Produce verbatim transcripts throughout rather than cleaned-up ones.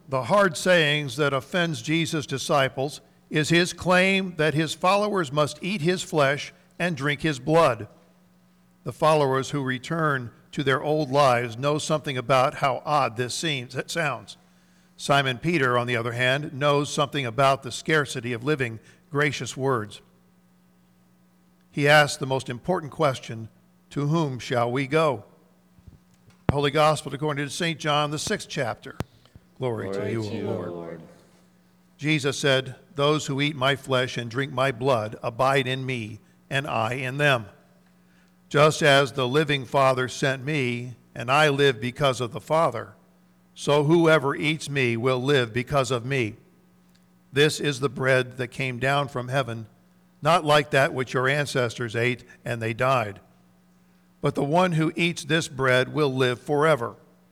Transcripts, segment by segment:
the hard sayings that offends Jesus' disciples is his claim that his followers must eat his flesh and drink his blood. The followers who return to their old lives know something about how odd this seems, it sounds. Simon Peter, on the other hand, knows something about the scarcity of living gracious words. He asks the most important question, to whom shall we go? The Holy Gospel according to Saint John, the sixth chapter. Glory, Glory to you, to O Lord. Lord. Jesus said, those who eat my flesh and drink my blood abide in me, and I in them. Just as the living Father sent me, and I live because of the Father, so whoever eats me will live because of me. This is the bread that came down from heaven, not like that which your ancestors ate and they died. But the one who eats this bread will live forever.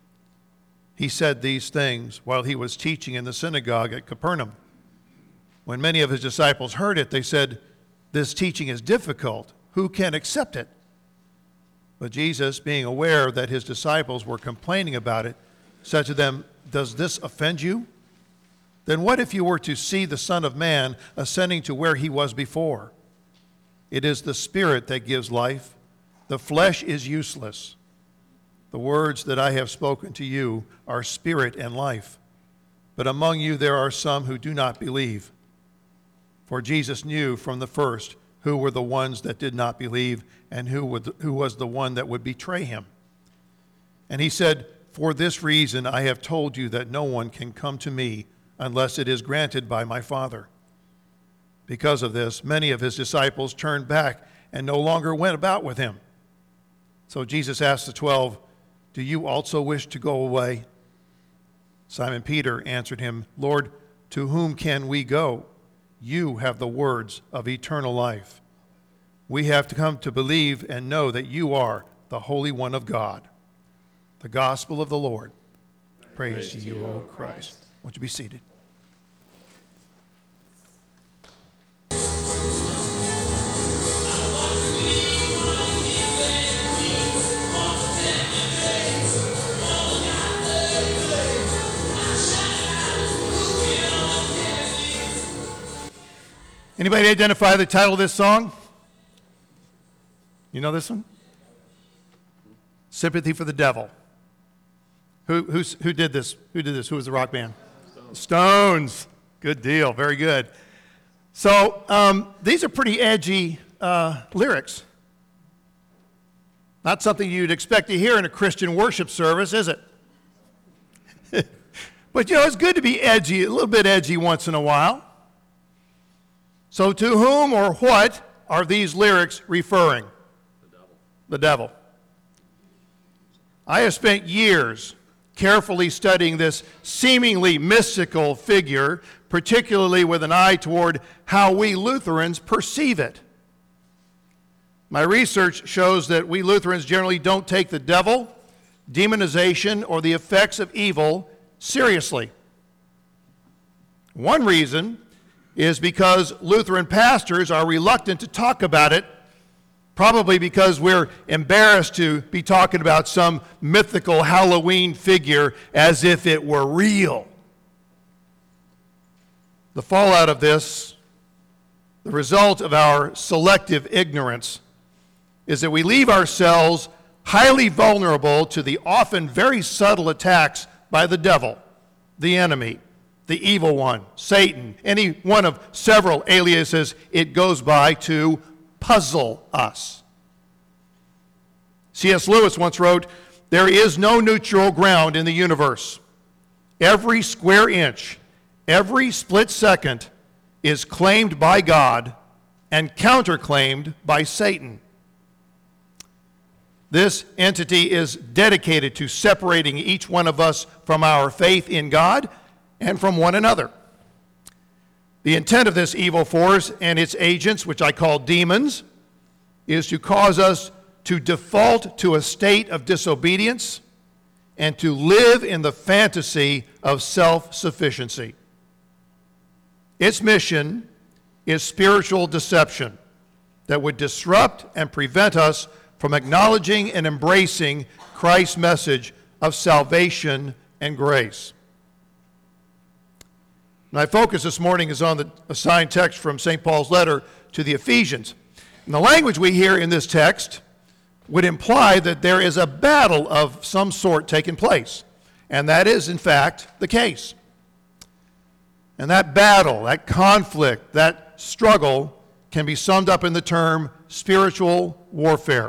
He said these things while he was teaching in the synagogue at Capernaum. When many of his disciples heard it, they said, this teaching is difficult. Who can accept it? But Jesus, being aware that his disciples were complaining about it, said to them, does this offend you? Then what if you were to see the Son of Man ascending to where he was before? It is the Spirit that gives life. The flesh is useless. The words that I have spoken to you are spirit and life. But among you there are some who do not believe. For Jesus knew from the first who were the ones that did not believe and who would, who was the one that would betray him. And he said, for this reason I have told you that no one can come to me unless it is granted by my Father. Because of this, many of his disciples turned back and no longer went about with him. So Jesus asked the twelve, do you also wish to go away? Simon Peter answered him, Lord, to whom can we go? You have the words of eternal life. We have to come to believe and know that you are the Holy One of God. The gospel of the Lord. Praise, Praise to you, you, O Christ. Won't you be seated? Anybody identify the title of this song? You know this one? Sympathy for the Devil. Who who's, who did this? Who did this? Who was the rock band? Stones. Stones. Good deal. Very good. So um, these are pretty edgy uh, lyrics. Not something you'd expect to hear in a Christian worship service, is it? But you know, it's good to be edgy, a little bit edgy once in a while. So to whom or what are these lyrics referring? The devil. The devil. I have spent years carefully studying this seemingly mystical figure, particularly with an eye toward how we Lutherans perceive it. My research shows that we Lutherans generally don't take the devil, demonization, or the effects of evil seriously. One reason is because Lutheran pastors are reluctant to talk about it, probably because we're embarrassed to be talking about some mythical Halloween figure as if it were real. The fallout of this, the result of our selective ignorance, is that we leave ourselves highly vulnerable to the often very subtle attacks by the devil, the enemy, the evil one, Satan, any one of several aliases it goes by to puzzle us. C S Lewis once wrote, there is no neutral ground in the universe. Every square inch, every split second is claimed by God and counterclaimed by Satan. This entity is dedicated to separating each one of us from our faith in God and from one another. The intent of this evil force and its agents, which I call demons, is to cause us to default to a state of disobedience and to live in the fantasy of self-sufficiency. Its mission is spiritual deception that would disrupt and prevent us from acknowledging and embracing Christ's message of salvation and grace. My focus this morning is on the assigned text from Saint Paul's letter to the Ephesians. And the language we hear in this text would imply that there is a battle of some sort taking place. And that is, in fact, the case. And that battle, that conflict, that struggle can be summed up in the term spiritual warfare.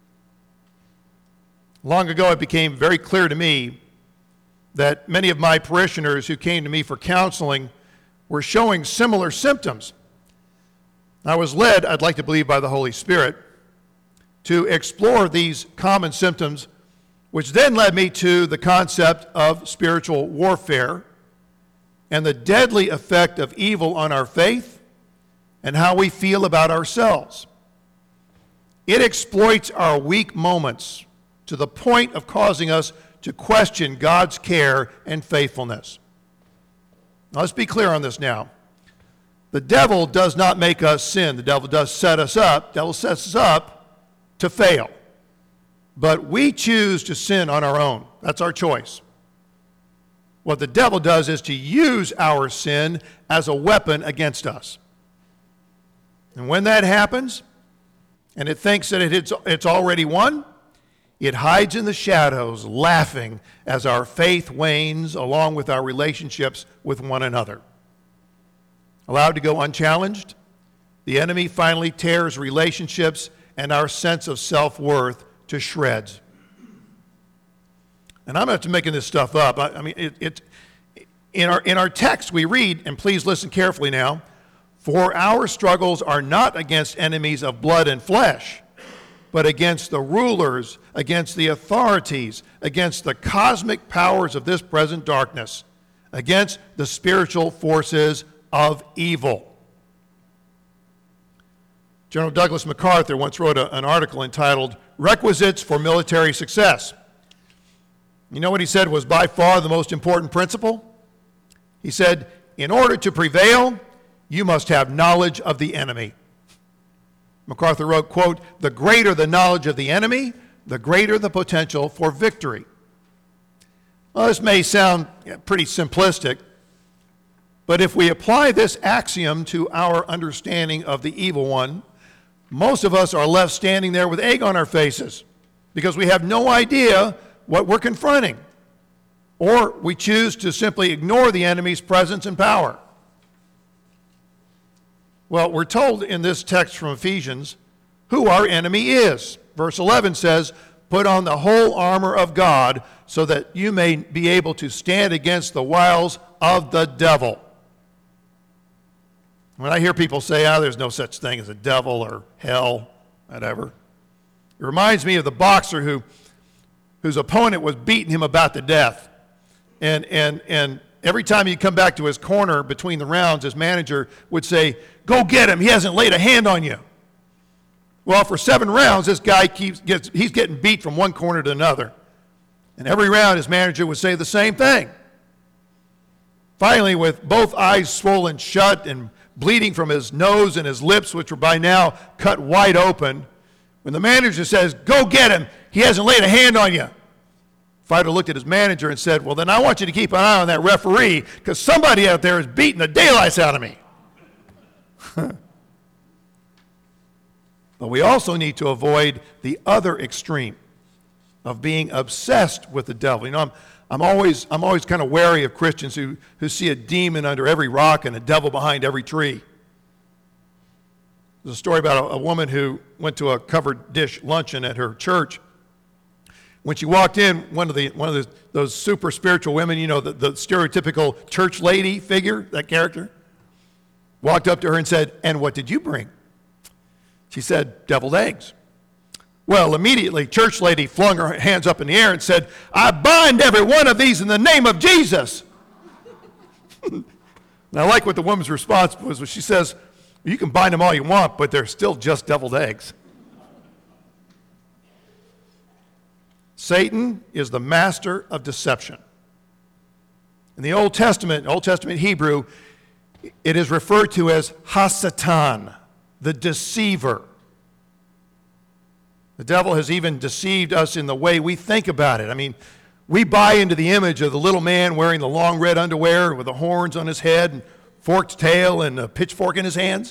Long ago, it became very clear to me that many of my parishioners who came to me for counseling were showing similar symptoms. I was led, I'd like to believe, by the Holy Spirit to explore these common symptoms, which then led me to the concept of spiritual warfare and the deadly effect of evil on our faith and how we feel about ourselves. It exploits our weak moments to the point of causing us to question God's care and faithfulness. Now, let's be clear on this now. The devil does not make us sin. The devil does set us up. The devil sets us up to fail. But we choose to sin on our own. That's our choice. What the devil does is to use our sin as a weapon against us. And when that happens, and it thinks that it's, it's already won, it hides in the shadows, laughing as our faith wanes along with our relationships with one another. Allowed to go unchallenged, the enemy finally tears relationships and our sense of self-worth to shreds. And I'm not making this stuff up. I, I mean, it, it, in our, in our text we read, and please listen carefully now, for our struggles are not against enemies of blood and flesh, but against the rulers, against the authorities, against the cosmic powers of this present darkness, against the spiritual forces of evil. General Douglas MacArthur once wrote a, an article entitled Requisites for Military Success. You know what he said was by far the most important principle? He said, in order to prevail, you must have knowledge of the enemy. MacArthur wrote, quote, the greater the knowledge of the enemy, the greater the potential for victory. Well, this may sound pretty simplistic, but if we apply this axiom to our understanding of the evil one, most of us are left standing there with egg on our faces because we have no idea what we're confronting, or we choose to simply ignore the enemy's presence and power. Well, we're told in this text from Ephesians who our enemy is. Verse eleven says, put on the whole armor of God so that you may be able to stand against the wiles of the devil. When I hear people say, ah, oh, there's no such thing as a devil or hell, whatever, it reminds me of the boxer who, whose opponent was beating him about to death. And, and, and every time he'd come back to his corner between the rounds, his manager would say, go get him, he hasn't laid a hand on you. Well, for seven rounds, this guy keeps gets, he's getting beat from one corner to another. And every round, his manager would say the same thing. Finally, with both eyes swollen shut and bleeding from his nose and his lips, which were by now cut wide open, when the manager says, go get him, he hasn't laid a hand on you. Fighter looked at his manager and said, well, then I want you to keep an eye on that referee because somebody out there is beating the daylights out of me. But we also need to avoid the other extreme of being obsessed with the devil. You know, I'm, I'm always, I'm always kind of wary of Christians who, who see a demon under every rock and a devil behind every tree. There's a story about a, a woman who went to a covered dish luncheon at her church. When she walked in, one of the one of the, those super spiritual women, you know, the, the stereotypical church lady figure, that character, walked up to her and said, and what did you bring? She said, deviled eggs. Well, immediately, church lady flung her hands up in the air and said, I bind every one of these in the name of Jesus. And I like what the woman's response was, when she says, well, you can bind them all you want, but they're still just deviled eggs. Satan is the master of deception. In the Old Testament, Old Testament Hebrew, it is referred to as Hasatan, the deceiver. The devil has even deceived us in the way we think about it. I mean, we buy into the image of the little man wearing the long red underwear with the horns on his head and forked tail and a pitchfork in his hands?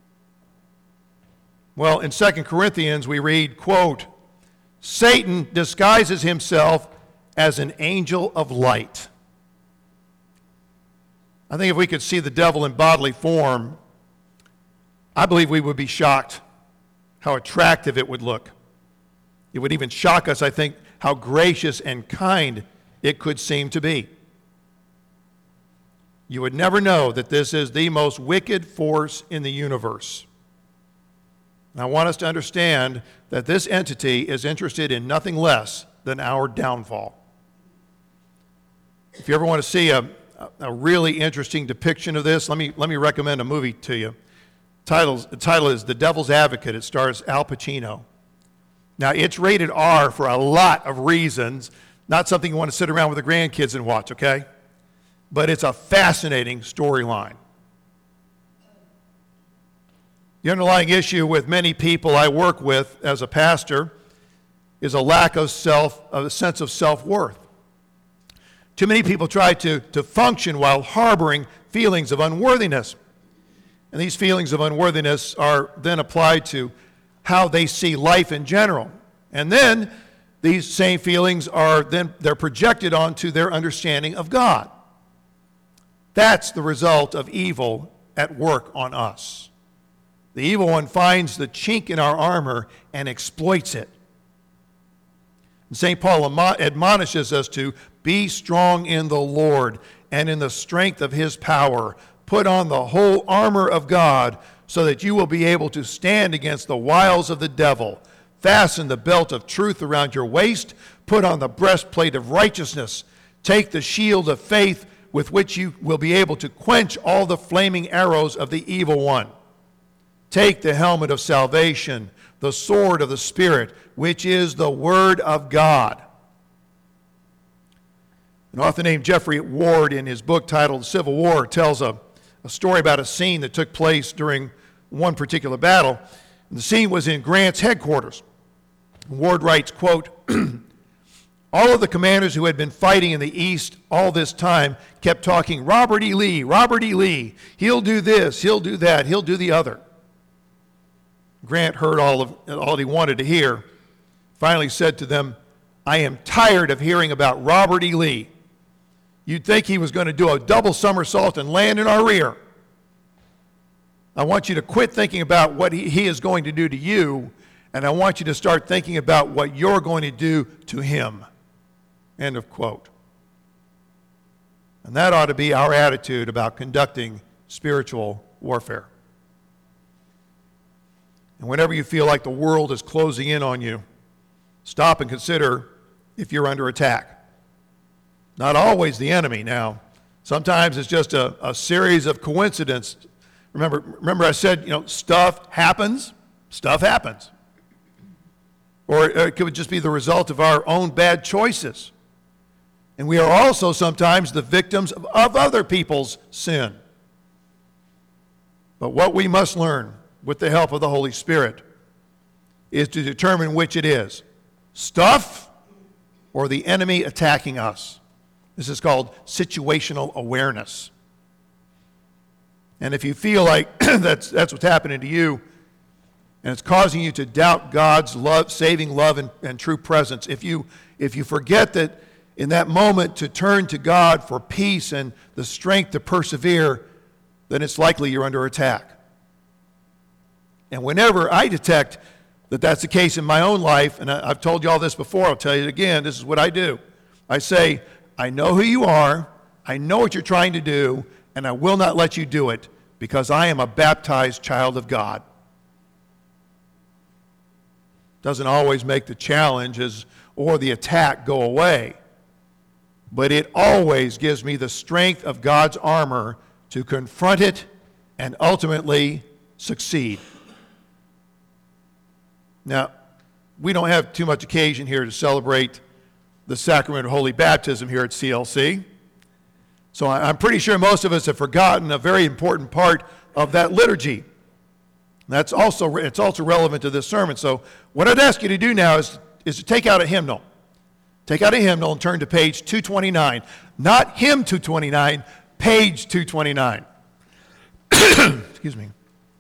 Well, in Second Corinthians we read, quote, Satan disguises himself as an angel of light. I think if we could see the devil in bodily form, I believe we would be shocked how attractive it would look. It would even shock us, I think, how gracious and kind it could seem to be. You would never know that this is the most wicked force in the universe. And I want us to understand that this entity is interested in nothing less than our downfall. If you ever want to see a, a really interesting depiction of this, let me, let me recommend a movie to you. Titles, the title is The Devil's Advocate. It stars Al Pacino. Now, it's rated R for a lot of reasons, not something you want to sit around with the grandkids and watch, okay? But it's a fascinating storyline. The underlying issue with many people I work with as a pastor is a lack of self, of a sense of self-worth. Too many people try to, to function while harboring feelings of unworthiness. And these feelings of unworthiness are then applied to how they see life in general. And then these same feelings are then they're projected onto their understanding of God. That's the result of evil at work on us. The evil one finds the chink in our armor and exploits it. And Saint Paul admonishes us to be strong in the Lord and in the strength of his power. Put on the whole armor of God so that you will be able to stand against the wiles of the devil. Fasten the belt of truth around your waist. Put on the breastplate of righteousness. Take the shield of faith with which you will be able to quench all the flaming arrows of the evil one. Take the helmet of salvation, the sword of the Spirit, which is the Word of God. An author named Jeffrey Ward, in his book titled Civil War, tells a, a story about a scene that took place during one particular battle. And the scene was in Grant's headquarters. Ward writes, quote, all of the commanders who had been fighting in the East all this time kept talking, Robert E. Lee, Robert E. Lee, he'll do this, he'll do that, he'll do the other. Grant heard all of all he wanted to hear, finally said to them, I am tired of hearing about Robert E. Lee. You'd think he was going to do a double somersault and land in our rear. I want you to quit thinking about what he, he is going to do to you, and I want you to start thinking about what you're going to do to him. End of quote. And that ought to be our attitude about conducting spiritual warfare. And whenever you feel like the world is closing in on you, stop and consider if you're under attack. Not always the enemy now. Sometimes it's just a, a series of coincidences. Remember, remember I said, you know, stuff happens, stuff happens. Or it could just be the result of our own bad choices. And we are also sometimes the victims of, of other people's sin. But what we must learn with the help of the Holy Spirit is to determine which it is, stuff or the enemy attacking us. This is called situational awareness. And if you feel like that's, that's what's happening to you, and it's causing you to doubt God's love, saving love and, and true presence, if you, if you forget that in that moment to turn to God for peace and the strength to persevere, then it's likely you're under attack. And whenever I detect that that's the case in my own life, and I, I've told you all this before, I'll tell you it again, this is what I do. I say, I know who you are, I know what you're trying to do, and I will not let you do it because I am a baptized child of God. Doesn't always make the challenges or the attack go away, but it always gives me the strength of God's armor to confront it and ultimately succeed. Now, we don't have too much occasion here to celebrate the sacrament of holy baptism here at C L C. So I'm pretty sure most of us have forgotten a very important part of that liturgy. That's also, it's also relevant to this sermon. So what I'd ask you to do now is, is to take out a hymnal. Take out a hymnal and turn to page two twenty-nine. Not hymn two twenty-nine, page two twenty-nine. Excuse me.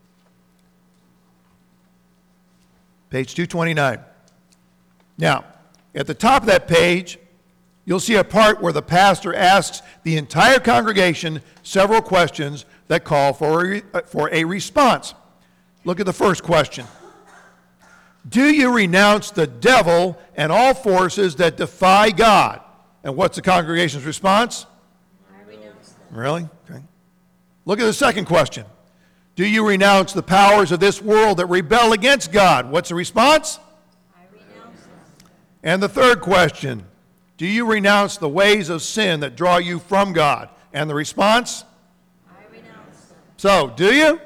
Page two twenty-nine. Now, at the top of that page, you'll see a part where the pastor asks the entire congregation several questions that call for a, for a response. Look at the first question. Do you renounce the devil and all forces that defy God? And what's the congregation's response? I renounce them. Really? Okay. Look at the second question. Do you renounce the powers of this world that rebel against God? What's the response? I renounce them. And the third question. Do you renounce the ways of sin that draw you from God? And the response? I renounce them. So, do you?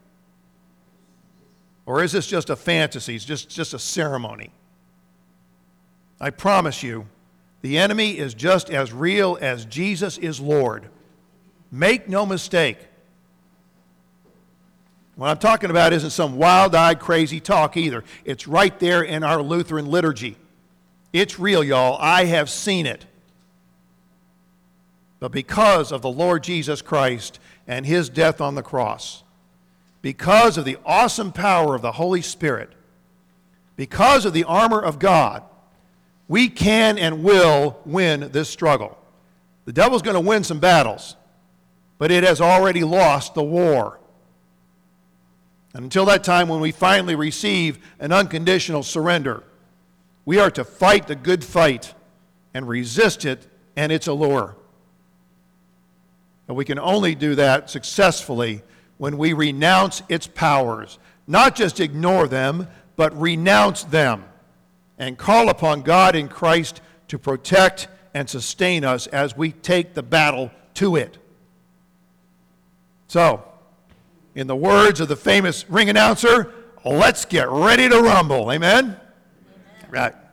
Or is this just a fantasy? It's just, just a ceremony? I promise you, the enemy is just as real as Jesus is Lord. Make no mistake. What I'm talking about isn't some wild-eyed, crazy talk either. It's right there in our Lutheran liturgy. It's real, y'all. I have seen it. But because of the Lord Jesus Christ and his death on the cross, because of the awesome power of the Holy Spirit, because of the armor of God, we can and will win this struggle. The devil's going to win some battles, but it has already lost the war. And until that time when we finally receive an unconditional surrender, we are to fight the good fight and resist it and its allure. But we can only do that successfully when we renounce its powers, not just ignore them, but renounce them and call upon God in Christ to protect and sustain us as we take the battle to it. So, in the words of the famous ring announcer, let's get ready to rumble. Amen? Amen. Right.